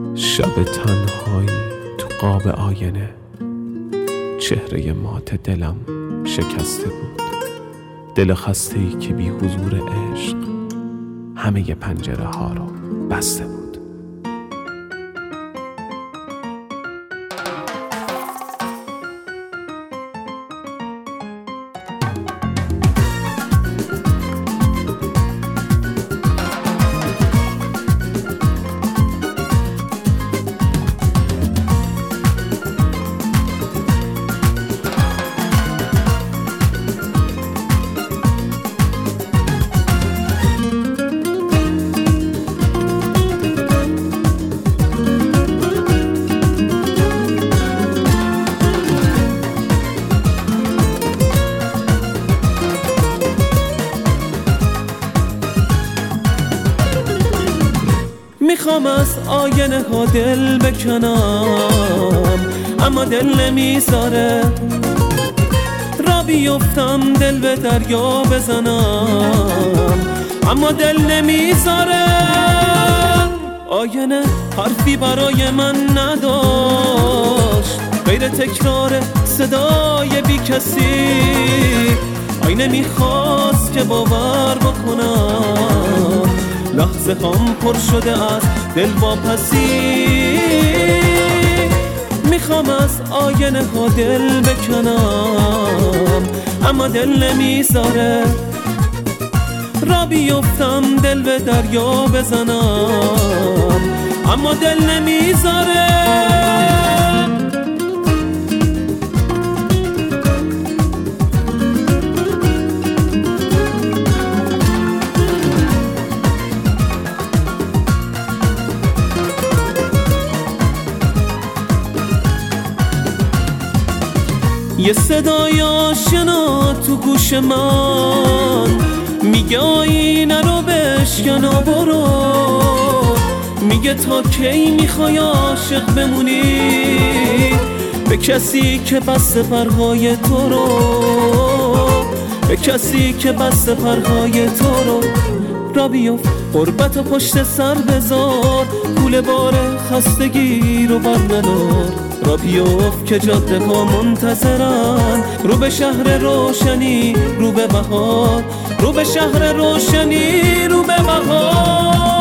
شب تنهایی تو قاب آینه، چهره مات دلم شکسته بود. دل خسته‌ای که بی حضور عشق همه پنجره ها رو بسته بود. میخوام از آینه ها دل بکنم، اما دل نمیذاره. را بیفتم دل به دریا بزنم، اما دل نمیذاره. آینه حرفی برای من نداشت غیر تکرار صدای بی کسی. آینه میخواست که باور بکنم، لحظه هم پر شده از دل واپسی. میخوام از آینه ها دل بکنم، اما دل نمیذاره. را بیفتم دل به دریا بزنم، اما دل نمیذاره. یه صدای آشنا تو گوش من میگه آینه رو بشکن و برو. میگه تا کی میخوای عاشق بمونی به کسی که بسته پرهای تو رو، به کسی که بسته پرهای تو رو. را بیفت غربت و پشت سر بذار، کوله بار خستگی رو بر ندار. را بیفت که جاده ها منتظرن، رو به شهر روشنی رو به بهار، رو به شهر روشنی رو به بهار.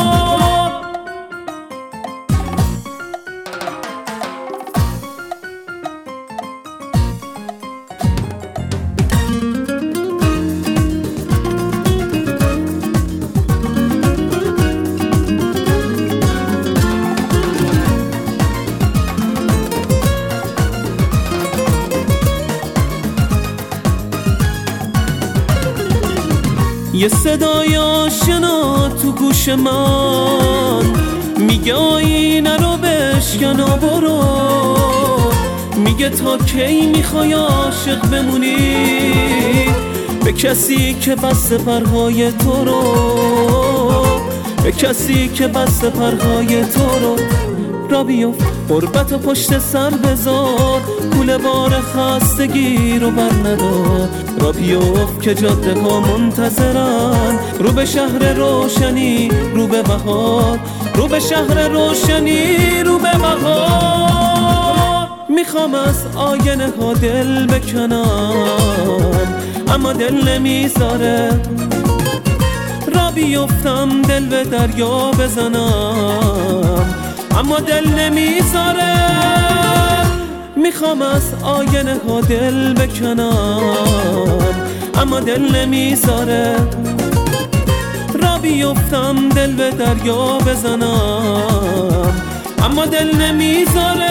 یه صدای آشنا تو گوش من میگه آینه رو بشکن و برو. میگه تا کی میخوای عاشق بمونی به کسی که بسته پرهای تو رو، به کسی که بسته پرهای تو رو. را بیفت غربت و پشت سر بذار، کوله بار خستگی رو بر ندار. را بیفت که جاده ها منتظرن، رو به شهر روشنی رو به بهار، رو به شهر روشنی رو به بهار. میخوام از آینه ها دل بکنم، اما دل نمیذاره. را بیفتم دل به دریا بزنم، اما دل نمیذاره. میخوام از آینه ها دل بکنم، اما دل نمیذاره. را بیفتم دل به دریا بزنم، اما دل نمیذاره.